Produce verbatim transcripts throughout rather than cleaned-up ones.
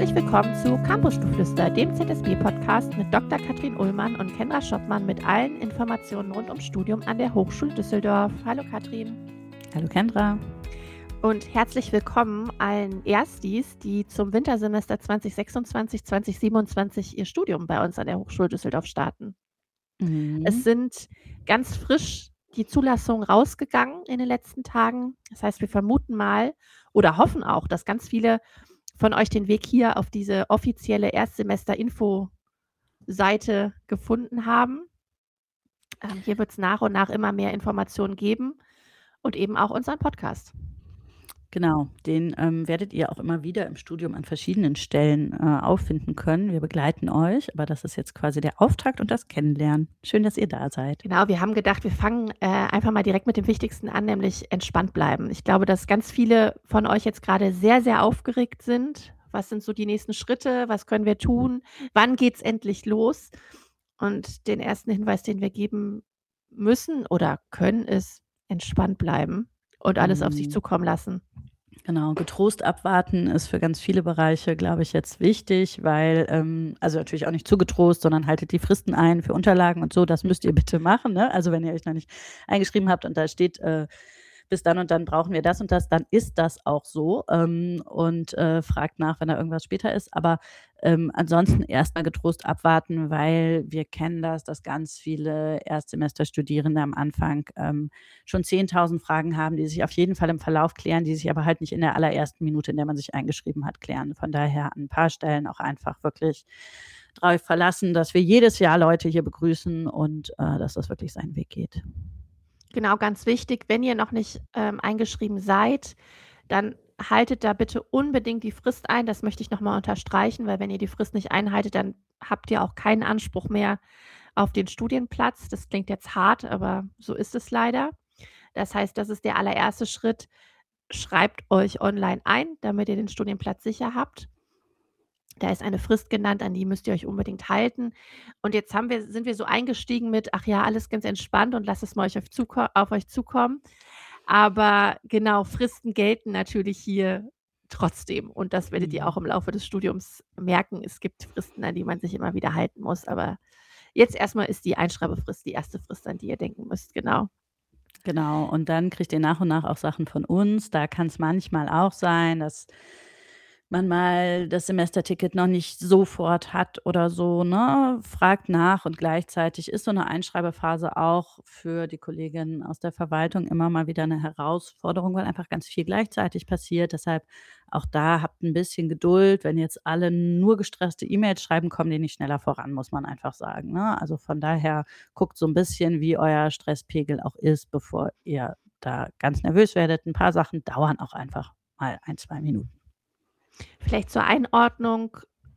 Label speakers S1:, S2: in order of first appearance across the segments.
S1: Herzlich willkommen zu Campusgeflüster, dem Z S B-Podcast mit Doktor Katrin Ullmann und Kendra Schoppmann mit allen Informationen rund ums Studium an der Hochschule Düsseldorf. Hallo Katrin.
S2: Hallo Kendra.
S1: Und herzlich willkommen allen Erstis, die zum Wintersemester zwanzig sechsundzwanzig, zwanzig siebenundzwanzig ihr Studium bei uns an der Hochschule Düsseldorf starten.
S2: Mhm.
S1: Es sind ganz frisch die Zulassungen rausgegangen in den letzten Tagen. Das heißt, wir vermuten mal oder hoffen auch, dass ganz viele von euch den Weg hier auf diese offizielle Erstsemester-Info-Seite gefunden haben. Ähm, hier wird es nach und nach immer mehr Informationen geben und eben auch unseren Podcast.
S2: Genau, den ähm, werdet ihr auch immer wieder im Studium an verschiedenen Stellen äh, auffinden können. Wir begleiten euch, aber das ist jetzt quasi der Auftakt und das Kennenlernen. Schön, dass ihr da seid.
S1: Genau, wir haben gedacht, wir fangen äh, einfach mal direkt mit dem Wichtigsten an, nämlich entspannt bleiben. Ich glaube, dass ganz viele von euch jetzt gerade sehr, sehr aufgeregt sind. Was sind so die nächsten Schritte? Was können wir tun? Wann geht es endlich los? Und den ersten Hinweis, den wir geben müssen oder können, ist entspannt bleiben und alles auf sich
S2: Mhm.
S1: zukommen lassen.
S2: Genau, getrost abwarten ist für ganz viele Bereiche, glaube ich, jetzt wichtig, weil, ähm, also natürlich auch nicht zu getrost, sondern haltet die Fristen ein für Unterlagen und so, das müsst ihr bitte machen, ne? Also wenn ihr euch noch nicht eingeschrieben habt und da steht, äh, bis dann und dann brauchen wir das und das, dann ist das auch so, ähm, und äh, fragt nach, wenn da irgendwas später ist. Aber ähm, ansonsten erstmal getrost abwarten, weil wir kennen das, dass ganz viele Erstsemesterstudierende am Anfang ähm, schon zehntausend Fragen haben, die sich auf jeden Fall im Verlauf klären, die sich aber halt nicht in der allerersten Minute, in der man sich eingeschrieben hat, klären. Von daher an ein paar Stellen auch einfach wirklich darauf verlassen, dass wir jedes Jahr Leute hier begrüßen und äh, dass das wirklich seinen Weg geht.
S1: Genau, ganz wichtig, wenn ihr noch nicht ähm, eingeschrieben seid, dann haltet da bitte unbedingt die Frist ein. Das möchte ich nochmal unterstreichen, weil wenn ihr die Frist nicht einhaltet, dann habt ihr auch keinen Anspruch mehr auf den Studienplatz. Das klingt jetzt hart, aber so ist es leider. Das heißt, das ist der allererste Schritt. Schreibt euch online ein, damit ihr den Studienplatz sicher habt. Da ist eine Frist genannt, an die müsst ihr euch unbedingt halten. Und jetzt haben wir sind wir so eingestiegen mit: „Ach ja, alles ganz entspannt und lasst es mal euch auf zuko auf euch zukommen." Aber genau, Fristen gelten natürlich hier trotzdem und das werdet ihr auch
S2: Mhm.
S1: im Laufe des Studiums merken. Es gibt Fristen, an die man sich immer wieder halten muss, aber jetzt erstmal ist die Einschreibefrist die erste Frist, an die ihr denken müsst, genau.
S2: Genau, und dann kriegt ihr nach und nach auch Sachen von uns. Da kann es manchmal auch sein, dass man mal das Semesterticket noch nicht sofort hat oder so, ne? Fragt nach und gleichzeitig ist so eine Einschreibephase auch für die Kolleginnen aus der Verwaltung immer mal wieder eine Herausforderung, weil einfach ganz viel gleichzeitig passiert. Deshalb auch da habt ein bisschen Geduld. Wenn jetzt alle nur gestresste E-Mails schreiben, kommen die nicht schneller voran, muss man einfach sagen, ne? Also, von daher guckt so ein bisschen, wie euer Stresspegel auch ist, bevor ihr da ganz nervös werdet. Ein paar Sachen dauern auch einfach mal ein zwei Minuten.
S1: Vielleicht zur Einordnung: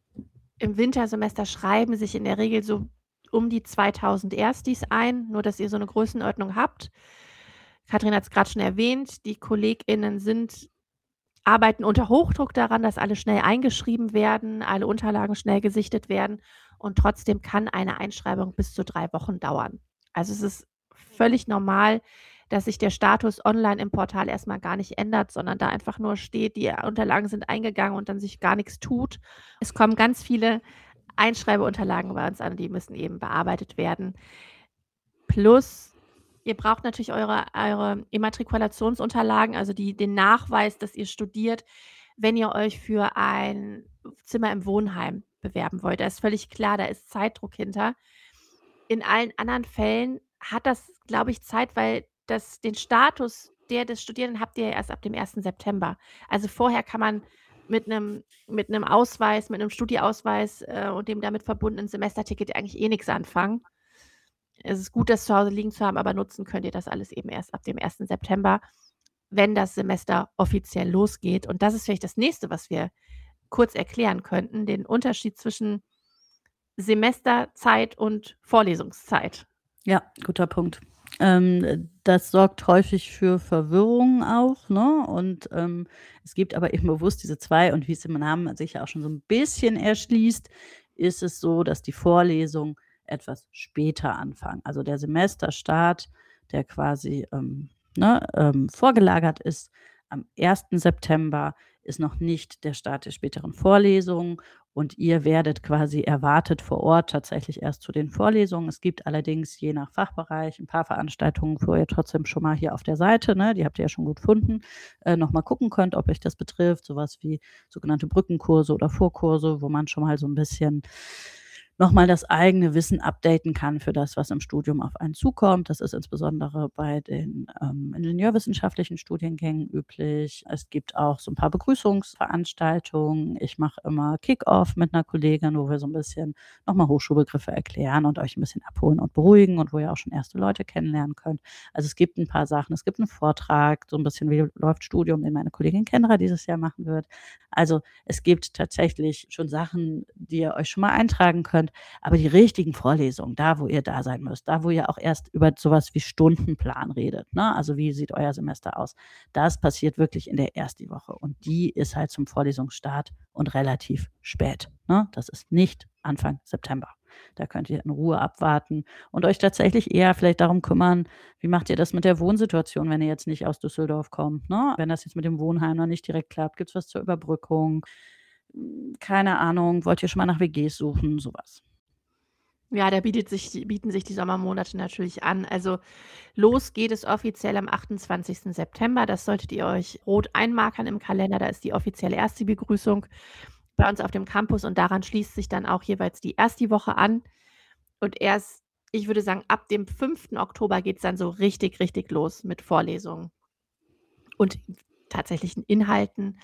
S1: Im Wintersemester schreiben sich in der Regel so um die zweitausend Erstis ein, nur dass ihr so 'ne Größenordnung habt. Katrin hat's grad schon erwähnt, die KollegInnen sind arbeiten unter Hochdruck daran, dass alle schnell eingeschrieben werden, alle Unterlagen schnell gesichtet werden und trotzdem kann eine Einschreibung bis zu drei Wochen dauern. Also, es ist völlig normal, dass sich der Status online im Portal erst mal gar nicht ändert, sondern da einfach nur steht, die Unterlagen sind eingegangen und dann sich gar nix tut. Es kommen ganz viele Einschreibeunterlagen bei uns an, die müssen eben bearbeitet werden. Plus, ihr braucht natürlich eure eure Immatrikulationsunterlagen, also die den Nachweis, dass ihr studiert, wenn ihr euch für ein Zimmer im Wohnheim bewerben wollt. Da ist völlig klar, da ist Zeitdruck hinter. In allen anderen Fällen hat das, glaube ich, Zeit, weil das den Status der des Studierenden habt ihr ja erst ab dem ersten September. Also, vorher kann man mit 'nem mit 'nem Ausweis, mit 'nem Studieausweis, äh, und dem damit verbundenen Semesterticket eigentlich eh nix anfangen. Es ist gut, das zu Hause liegen zu haben, aber nutzen könnt ihr das alles eben erst ab dem ersten September, wenn das Semester offiziell losgeht. Und das ist vielleicht das Nächste, was wir kurz erklären könnten, den Unterschied zwischen Semesterzeit und Vorlesungszeit.
S2: Ja, guter Punkt. Ähm, das sorgt häufig für Verwirrung auch, ne? Und, ähm, es gibt aber eben bewusst diese zwei und wie es im Namen sich ja auch schon so ein bisschen erschließt, ist es so, dass die Vorlesungen etwas später anfangen. Also, der Semesterstart, der quasi, ähm, ne, ähm, vorgelagert ist am ersten September, ist noch nicht der Start der späteren Vorlesungen und ihr werdet quasi erwartet vor Ort tatsächlich erst zu den Vorlesungen. Es gibt allerdings je nach Fachbereich ein paar Veranstaltungen, wo ihr trotzdem schon mal hier auf der Seite, ne, die habt ihr ja schon gut gefunden, äh, noch mal gucken könnt, ob euch das betrifft. Sowas wie sogenannte Brückenkurse oder Vorkurse, wo man schon mal so ein bisschen noch mal das eigene Wissen updaten kann für das, was im Studium auf einen zukommt. Das ist insbesondere bei den ähm, ingenieurwissenschaftlichen Studiengängen üblich. Es gibt auch so ein paar Begrüßungsveranstaltungen. Ich mache immer Kick-Off mit einer Kollegin, wo wir so ein bisschen noch mal Hochschulbegriffe erklären und euch ein bisschen abholen und beruhigen und wo ihr auch schon erste Leute kennenlernen könnt. Also, es gibt ein paar Sachen. Es gibt einen Vortrag, so ein bisschen wie läuft Studium, den meine Kollegin Kendra dieses Jahr machen wird. Also, es gibt tatsächlich schon Sachen, die ihr euch schon mal eintragen könnt, aber die richtigen Vorlesungen, da, wo ihr da sein müsst, da, wo ihr auch erst über sowas wie Stundenplan redet, ne? Also, wie sieht euer Semester aus? Das passiert wirklich in der Ersti-Woche und die ist halt zum Vorlesungsstart und relativ spät, ne? Das ist nicht Anfang September. Da könnt ihr in Ruhe abwarten und euch tatsächlich eher vielleicht darum kümmern, wie macht ihr das mit der Wohnsituation, wenn ihr jetzt nicht aus Düsseldorf kommt, ne? Wenn das jetzt mit dem Wohnheim noch nicht direkt klappt, gibt's was zur Überbrückung? Hm, keine Ahnung, wollt ihr schon mal nach W Gs suchen, sowas.
S1: Ja, da bietet sich bieten sich die Sommermonate natürlich an. Also, los geht es offiziell am achtundzwanzigsten September. Das solltet ihr euch rot einmarkern im Kalender. Da ist die offizielle Ersti-Begrüßung bei uns auf dem Campus und daran schließt sich dann auch jeweils die Ersti-Woche an. Und erst, ich würde sagen, ab dem fünften Oktober geht's dann so richtig, richtig los mit Vorlesungen und tatsächlichen Inhalten.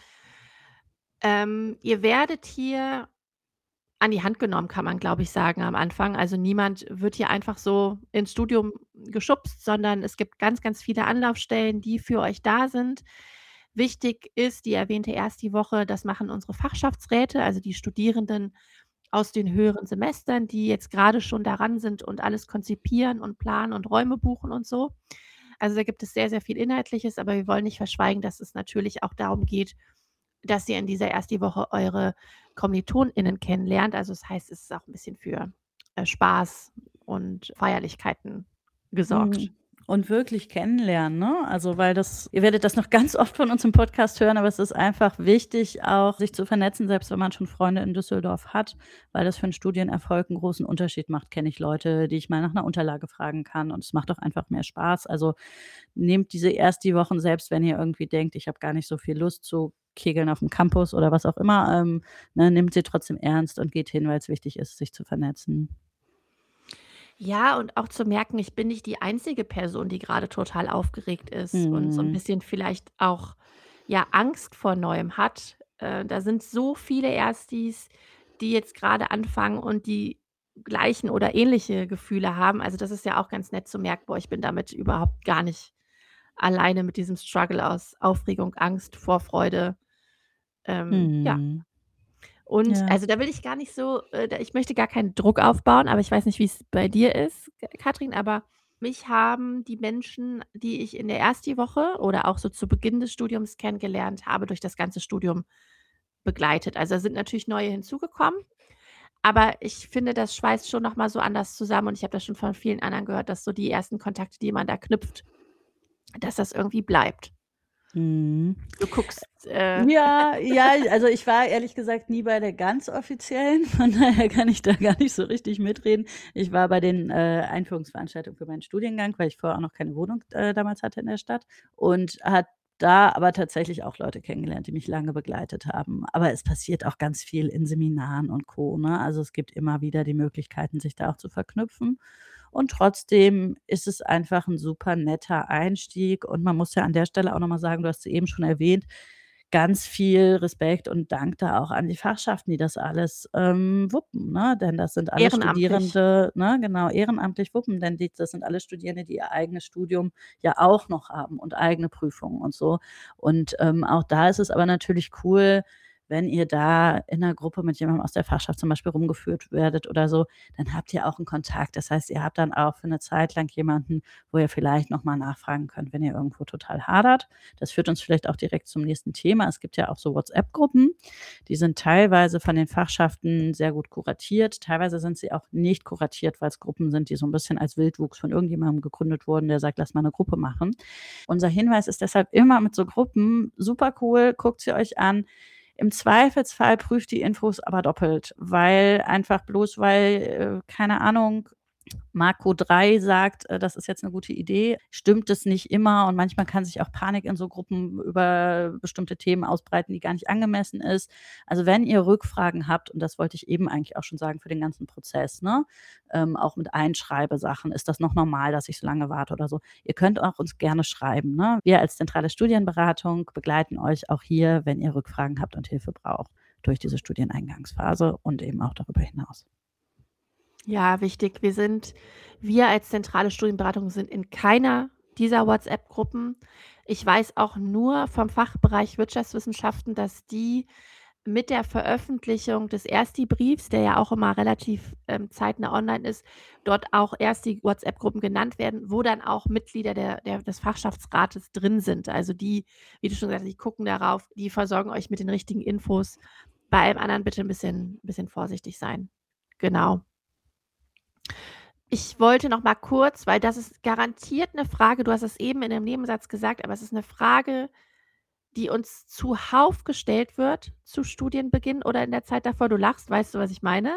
S1: Ähm, ihr werdet hier an die Hand genommen, kann man, glaube ich, sagen am Anfang. Also, niemand wird hier einfach so ins Studium geschubst, sondern es gibt ganz, ganz viele Anlaufstellen, die für euch da sind. Wichtig ist die erwähnte Ersti-Woche, das machen unsere Fachschaftsräte, also die Studierenden aus den höheren Semestern, die jetzt grade schon daran sind und alles konzipieren und planen und Räume buchen und so. Also, da gibt es sehr, sehr viel Inhaltliches, aber wir wollen nicht verschweigen, dass es natürlich auch darum geht, dass ihr in dieser Ersti-Woche eure KommilitonInnen kennenlernt. Also, das heißt, es ist auch 'n bisschen für, äh, Spaß und Feierlichkeiten gesorgt.
S2: Mhm. Und wirklich kennenlernen, ne? Also, weil das ihr werdet das noch ganz oft von uns im Podcast hören, aber es ist einfach wichtig, auch sich zu vernetzen, selbst wenn man schon Freunde in Düsseldorf hat, weil das für 'n Studienerfolg 'n großen Unterschied macht. Kenne ich Leute, die ich mal nach 'ner Unterlage fragen kann und es macht auch einfach mehr Spaß. Also, nehmt diese Ersti-Wochen, selbst wenn ihr irgendwie denkt: „Ich habe gar nicht so viel Lust zu kegeln aufm Campus“ oder was auch immer, ähm, ne, nehmt sie trotzdem ernst und geht hin, weil's wichtig ist, sich zu vernetzen.
S1: Ja, und auch zu merken, ich bin nicht die einzige Person, die grade total aufgeregt ist und so 'n
S2: Mhm.
S1: bisschen vielleicht auch, ja, Angst vor Neuem hat. Äh, da sind so viele Erstis, die jetzt grade anfangen und die gleichen oder ähnliche Gefühle haben. Also, das ist ja auch ganz nett zu merken: „Boah, ich bin damit überhaupt gar nicht alleine mit diesem Struggle aus Aufregung, Angst, Vorfreude.“ Ähm, ja.
S2: Mhm.
S1: Und
S2: Ja.
S1: also, da will ich gar nicht so äh, da ich möchte gar keinen Druck aufbauen, aber ich weiß nicht, wie's bei dir ist, K Katrin, aber mich haben die Menschen, die ich in der Ersti-Woche oder auch so zu Beginn des Studiums kennengelernt habe, durch das ganze Studium begleitet. Also, da sind natürlich neue hinzugekommen, aber ich finde, das schweißt schon noch mal so anders zusammen und ich habe das schon von vielen anderen gehört, dass so die ersten Kontakte, die man da knüpft, dass das irgendwie bleibt.
S2: Mhm.
S1: Du guckst, äh
S2: Ja, ja, also, ich war ehrlich gesagt nie bei der ganz offiziellen, von daher kann ich da gar nicht so richtig mitreden. Ich war bei den, äh, Einführungsveranstaltungen für meinen Studiengang, weil ich vorher auch noch keine Wohnung, äh, damals hatte in der Stadt und habe da aber tatsächlich auch Leute kennengelernt, die mich lange begleitet haben. Aber es passiert auch ganz viel in Seminaren und Co., ne? Also, es gibt immer wieder die Möglichkeiten, sich da auch zu verknüpfen. Und trotzdem ist es einfach 'n super netter Einstieg und man muss ja an der Stelle auch noch mal sagen, du hast sie eben schon erwähnt, ganz viel Respekt und Dank da auch an die Fachschaften, die das alles, ähm, wuppen, ne? Denn das sind alles
S1: Ehrenamtlich.
S2: Studierende, ne, genau, ehrenamtlich wuppen, denn die das sind alles Studierende, die ihr eigenes Studium ja auch noch haben und eigene Prüfungen und so. Und, ähm, auch da ist es aber natürlich cool, wenn ihr da in 'ner Gruppe mit jemandem aus der Fachschaft zum Beispiel rumgeführt werdet oder so, dann habt ihr auch 'n Kontakt. Das heißt, ihr habt dann auch für 'ne Zeit lang jemanden, wo ihr vielleicht noch mal nachfragen könnt, wenn ihr irgendwo total hadert. Das führt uns vielleicht auch direkt zum nächsten Thema. Es gibt ja auch so WhatsApp-Gruppen, die sind teilweise von den Fachschaften sehr gut kuratiert. Teilweise sind sie auch nicht kuratiert, weil's Gruppen sind, die so 'n bisschen als Wildwuchs von irgendjemandem gegründet wurden, der sagt: „Lass mal 'ne Gruppe machen.“ Unser Hinweis ist deshalb immer mit so Gruppen super cool, guckt sie euch an. Im Zweifelsfall prüft die Infos aber doppelt, weil einfach bloß weil, äh, keine Ahnung, Marco drei sagt, äh, das ist jetzt 'ne gute Idee, stimmt es nicht immer und manchmal kann sich auch Panik in so Gruppen über bestimmte Themen ausbreiten, die gar nicht angemessen ist. Also, wenn ihr Rückfragen habt, und das wollte ich eben eigentlich auch schon sagen für den ganzen Prozess, ne, ähm, auch mit Einschreibesachen, ist das noch normal, dass ich so lange warte oder so? Ihr könnt auch uns gerne schreiben, ne? Wir als zentrale Studienberatung begleiten euch auch hier, wenn ihr Rückfragen habt und Hilfe braucht, durch diese Studieneingangsphase und eben auch darüber hinaus.
S1: Ja, wichtig. Wir sind wir als zentrale Studienberatung sind in keiner dieser WhatsApp-Gruppen. Ich weiß auch nur vom Fachbereich Wirtschaftswissenschaften, dass die mit der Veröffentlichung des Ersti-Briefs, der ja auch immer relativ, ähm, zeitnah online ist, dort auch erst die WhatsApp-Gruppen genannt werden, wo dann auch Mitglieder der der des Fachschaftsrates drin sind. Also, die, wie du schon gesagt hast, die gucken darauf, die versorgen euch mit den richtigen Infos. Bei allem anderen bitte 'n bisschen bisschen vorsichtig sein. Genau. Ich wollte noch mal kurz, weil das ist garantiert 'ne Frage, du hast es eben in 'nem Nebensatz gesagt, aber es ist 'ne Frage, die uns zuhauf gestellt wird zu Studienbeginn oder in der Zeit davor. Du lachst, weißt du, was ich meine?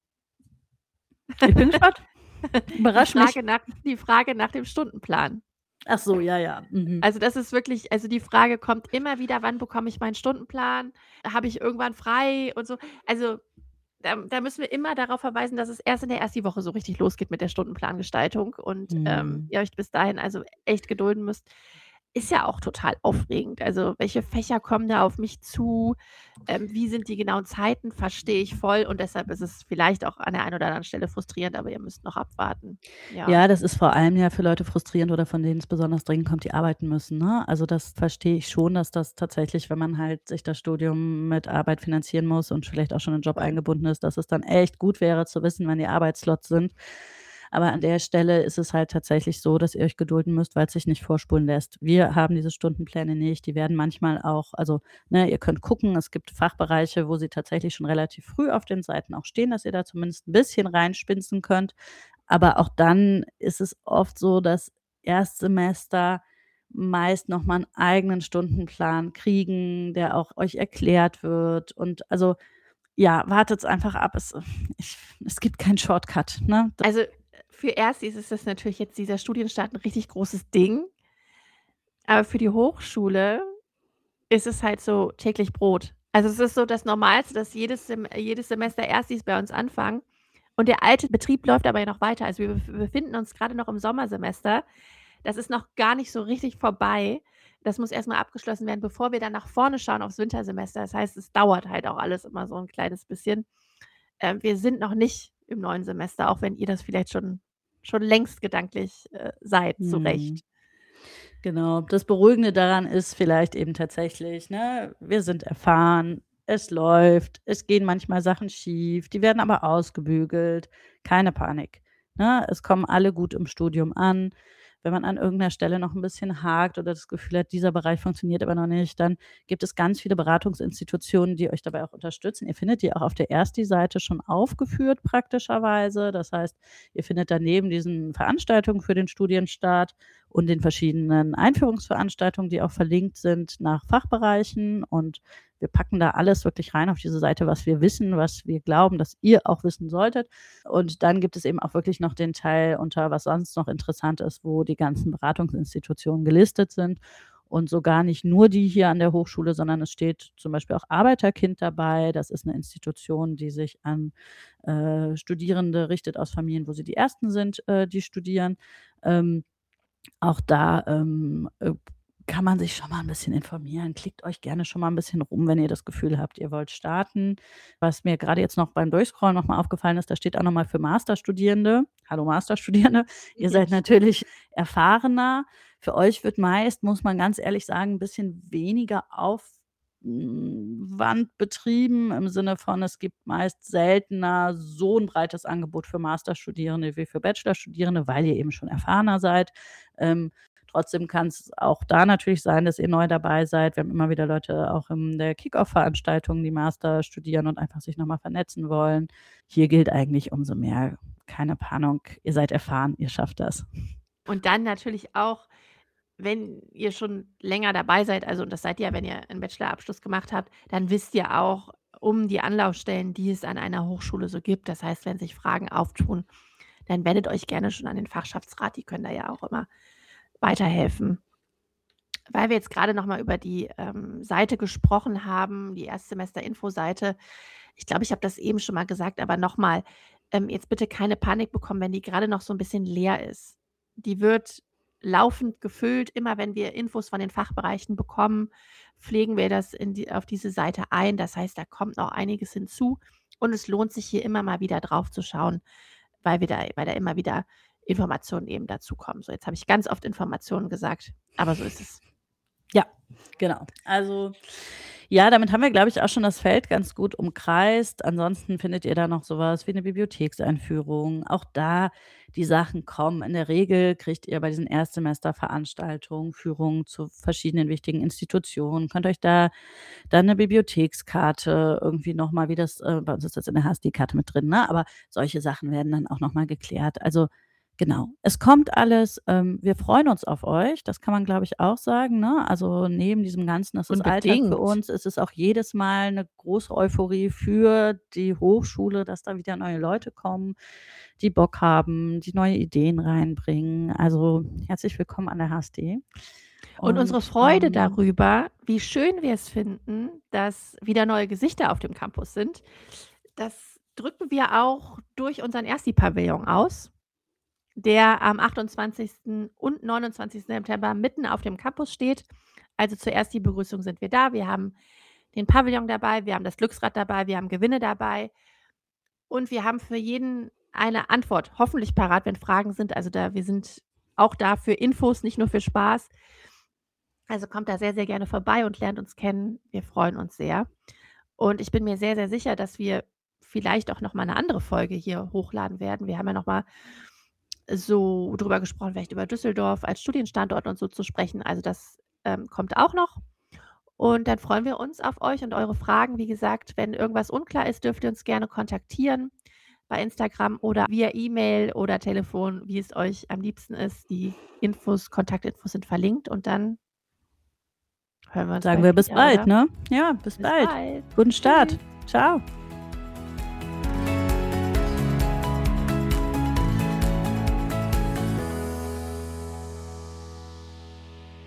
S2: Ich bin gespannt.
S1: Die
S2: Überrasch mich.
S1: Frage nach die Frage nach dem Stundenplan.
S2: Ach so, ja, ja. Mhm.
S1: Also, das ist wirklich also, die Frage kommt immer wieder: „Wann bekomme ich meinen Stundenplan? Habe ich irgendwann frei?“ und so. Also, da da müssen wir immer darauf verweisen, dass es erst in der Ersti-Woche so richtig losgeht mit der Stundenplangestaltung und, ähm,
S2: Mhm.
S1: ihr euch bis dahin also echt gedulden müsst. Ist ja auch total aufregend. Also, welche Fächer kommen da auf mich zu? Ähm, wie sind die genauen Zeiten? Verstehe ich voll und deshalb ist es vielleicht auch an der einen oder anderen Stelle frustrierend, aber ihr müsst noch abwarten. Ja.
S2: Ja, das ist vor allem ja für Leute frustrierend oder von denen es besonders dringend kommt, die arbeiten müssen, ne? Also, das verstehe ich schon, dass das tatsächlich, wenn man halt sich das Studium mit Arbeit finanzieren muss und vielleicht auch schon in 'n Job
S1: Voll.
S2: eingebunden ist, dass es dann echt gut wäre zu wissen, wann die Arbeitsslots sind. Aber an der Stelle ist es halt tatsächlich so, dass ihr euch gedulden müsst, weil's sich nicht vorspulen lässt. Wir haben diese Stundenpläne nicht. Die werden manchmal auch also, ne, ihr könnt gucken, es gibt Fachbereiche, wo sie tatsächlich schon relativ früh auf den Seiten auch stehen, dass ihr da zumindest 'n bisschen reinspinsen könnt. Aber auch dann ist es oft so, dass Erstsemester meist noch mal 'n eigenen Stundenplan kriegen, der auch euch erklärt wird und also, ja, wartet's einfach ab. Es ich es gibt keinen Shortcut, ne? D
S1: Also, für Erstis ist das natürlich jetzt dieser Studienstart 'n richtig großes Ding. Aber für die Hochschule ist es halt so täglich Brot. Also, es ist so das Normalste, dass jedes Sem jedes Semester Erstis bei uns anfangen und der alte Betrieb läuft aber ja noch weiter. Also, wir bef befinden uns grade noch im Sommersemester. Das ist noch gar nicht so richtig vorbei. Das muss erst mal abgeschlossen werden, bevor wir dann nach vorne schauen aufs Wintersemester. Das heißt, es dauert halt auch alles immer so 'n kleines bisschen. Ähm, wir sind noch nicht im neuen Semester, auch wenn ihr das vielleicht schon schon längst gedanklich, äh, seid, zu
S2: Mhm.
S1: Recht.
S2: Genau. Das Beruhigende daran ist vielleicht eben tatsächlich, ne, wir sind erfahren, es läuft, es gehen manchmal Sachen schief, die werden aber ausgebügelt. Keine Panik, ne? Es kommen alle gut im Studium an. Wenn man an irgend 'ner Stelle noch 'n bisschen hakt oder das Gefühl hat, dieser Bereich funktioniert aber noch nicht, dann gibt es ganz viele Beratungsinstitutionen, die euch dabei auch unterstützen. Ihr findet die auch auf der Ersti-Seite schon aufgeführt praktischerweise. Das heißt, ihr findet da neben diesen Veranstaltungen für den Studienstart und den verschiedenen Einführungsveranstaltungen, die auch verlinkt sind nach Fachbereichen und wir packen da alles wirklich rein auf diese Seite, was wir wissen, was wir glauben, dass ihr auch wissen solltet. Und dann gibt es eben auch wirklich noch den Teil unter was sonst noch interessant ist, wo die ganzen Beratungsinstitutionen gelistet sind und sogar nicht nur die hier an der Hochschule, sondern es steht zum Beispiel auch Arbeiterkind dabei. Das ist 'ne Institution, die sich an, äh, Studierende richtet aus Familien, wo sie die Ersten sind, äh, die studieren. Ähm, auch da, ähm, äh, kann man sich schon mal 'n bisschen informieren. Klickt euch gerne schon mal 'n bisschen rum, wenn ihr das Gefühl habt, ihr wollt starten. Was mir grade jetzt noch beim Durchscrollen noch mal aufgefallen ist, da steht auch noch mal für Masterstudierende. Hallo Masterstudierende, ihr seid natürlich erfahrener. Für euch wird meist, muss man ganz ehrlich sagen, 'n bisschen weniger Aufwand Wand betrieben, im Sinne von, es gibt meist seltener so 'n breites Angebot für Masterstudierende wie für Bachelorstudierende, weil ihr eben schon erfahrener seid. Ähm, trotzdem kann's auch da natürlich sein, dass ihr neu dabei seid. Wir haben immer wieder Leute auch in der Kick-Off-Veranstaltung, die Master studieren und einfach sich noch mal vernetzen wollen. Hier gilt eigentlich umso mehr: Keine Panik, ihr seid erfahren, ihr schafft das.
S1: Und dann natürlich auch, wenn ihr schon länger dabei seid, also, und das seid ihr ja, wenn ihr 'n Bachelorabschluss gemacht habt, dann wisst ihr auch um die Anlaufstellen, die es an einer Hochschule so gibt. Das heißt, wenn sich Fragen auftun, dann wendet euch gerne schon an den Fachschaftsrat, die können da ja auch immer weiterhelfen. Weil wir jetzt grade noch mal über die, ähm, Seite gesprochen haben, die Erstsemester-Info-Seite. Ich glaube, ich habe das eben schon mal gesagt, aber noch mal, ähm, jetzt bitte keine Panik bekommen, wenn die grade noch so 'n bisschen leer ist. Die wird laufend gefüllt. Immer wenn wir Infos von den Fachbereichen bekommen, pflegen wir das in die auf diese Seite ein. Das heißt, da kommt noch einiges hinzu und es lohnt sich, hier immer mal wieder drauf zu schauen, weil wir da weil da immer wieder Informationen eben dazukommen. So, jetzt habe ich ganz oft Informationen gesagt, aber so ist es.
S2: Ja, genau. Also, ja, damit haben wir, glaube ich, auch schon das Feld ganz gut umkreist. Ansonsten findet ihr da noch so was wie 'ne Bibliothekseinführung. Auch da, die Sachen kommen. In der Regel kriegt ihr bei diesen Erstsemesterveranstaltungen Führungen zu verschiedenen wichtigen Institutionen. Könnt euch da dann 'ne Bibliothekskarte irgendwie noch mal wie das äh, bei uns ist das in der H S D-Karte mit drin, ne? Aber solche Sachen werden dann auch noch mal geklärt. Also, genau, es kommt alles. Ähm, wir freuen uns auf euch. Das kann man, glaube ich, auch sagen, ne? Also, neben diesem Ganzen, das ist Alltag für
S1: Unbedingt.
S2: uns, ist es auch jedes Mal 'ne große Euphorie für die Hochschule, dass da wieder neue Leute kommen, die Bock haben, die neue Ideen reinbringen. Also, herzlich willkommen an der H S D.
S1: Und unsere
S2: Und,
S1: Freude
S2: ähm
S1: darüber, wie schön wir es finden, dass wieder neue Gesichter auf dem Campus sind, das drücken wir auch durch unseren Ersti-Pavillon aus, der am achtundzwanzigsten und neunundzwanzigsten September mitten auf dem Campus steht. Also, zur Ersti-Begrüßung sind wir da. Wir haben den Pavillon dabei, wir haben das Glücksrad dabei, wir haben Gewinne dabei und wir haben für jeden eine Antwort hoffentlich parat, wenn Fragen sind. Also, da wir sind auch da für Infos, nicht nur für Spaß. Also, kommt da sehr, sehr gerne vorbei und lernt uns kennen. Wir freuen uns sehr. Und ich bin mir sehr, sehr sicher, dass wir vielleicht auch noch mal 'ne andere Folge hier hochladen werden. Wir haben ja noch mal so drüber gesprochen, vielleicht über Düsseldorf als Studienstandort und so zu sprechen. Also, das, ähm, kommt auch noch. Und dann freuen wir uns auf euch und eure Fragen. Wie gesagt, wenn irgendwas unklar ist, dürft ihr uns gerne kontaktieren bei Instagram oder via E-Mail oder Telefon, wie es euch am liebsten ist. Die Infos Kontaktinfos sind verlinkt und dann hören wir uns
S2: Sagen wir
S1: bald
S2: bis
S1: wieder,
S2: bald,
S1: oder?
S2: ne? Ja, bis
S1: Bis
S2: bald.
S1: bald.
S2: Guten
S1: Tschüss.
S2: Start. Tschau.